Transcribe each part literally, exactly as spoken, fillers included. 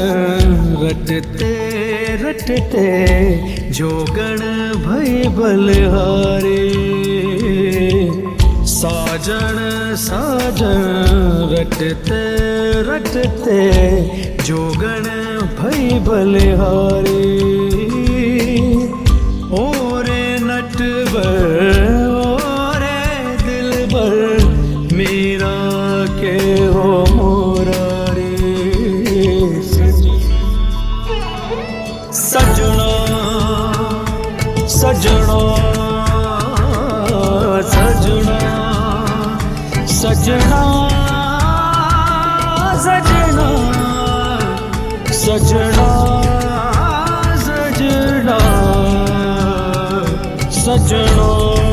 रटते रटते जोगण भई बलिहारी। साजन साजन रटते रटते जोगण भई बलिहारी। ओरे नटवर ओरे दिलबर मेरा के हो मोरारी। सजना सजना सजना सजना सजना सजना सजना सजना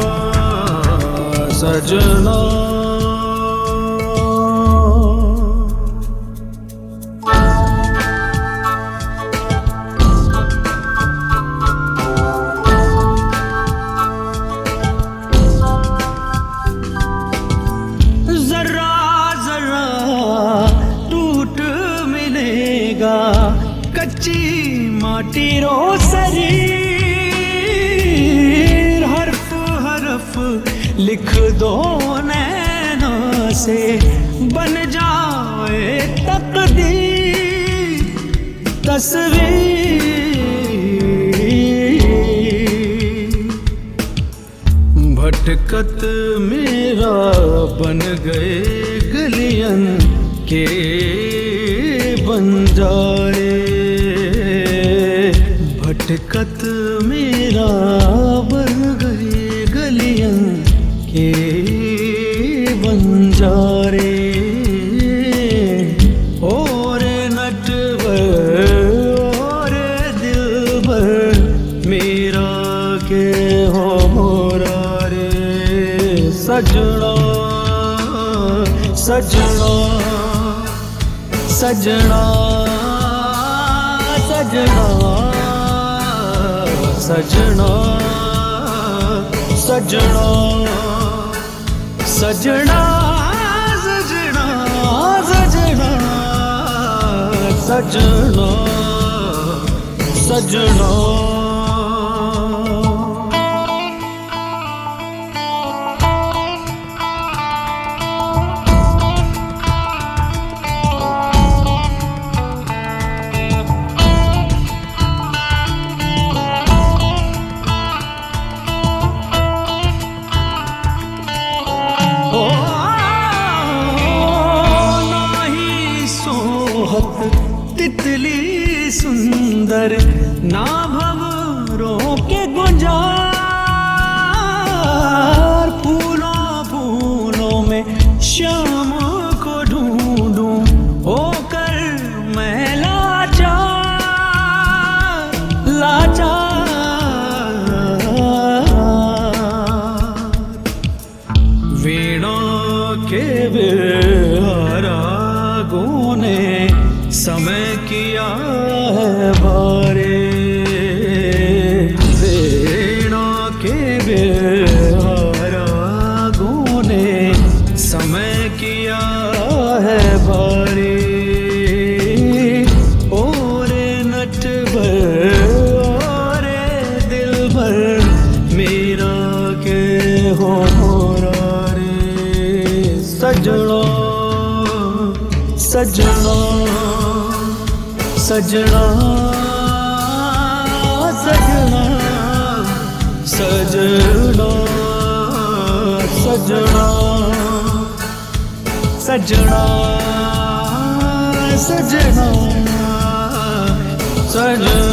सजना। कच्ची माटी रो शरीर हरफ हरफ लिख दो नैना से बन जाए तकदीर तस्वीर। भटकत मेरा बन गए गलियन के बंजारे। भटकत मेरा बन गए गलियन के बंजारे। ओरे नटवर ओरे दिलबर मेरा के हो मोरारे। सजना सजना सजना सजना सजना सजना सजना सजना सजना सजना सजना। तितली सुंदर ना भंवरों के गुंजार। फूलों फूलों में शाम को ढूंढूं होकर मैं लाचार लाचार। वीणा के विरागों ने समय किया है भारे। वीणा के विरागों ने समय किया है भारे। ओरे नटवर ओरे दिलबर मेरा के हो मोरारे। सजना सजना सजना सजना सजना सजना सजना सजना सजना।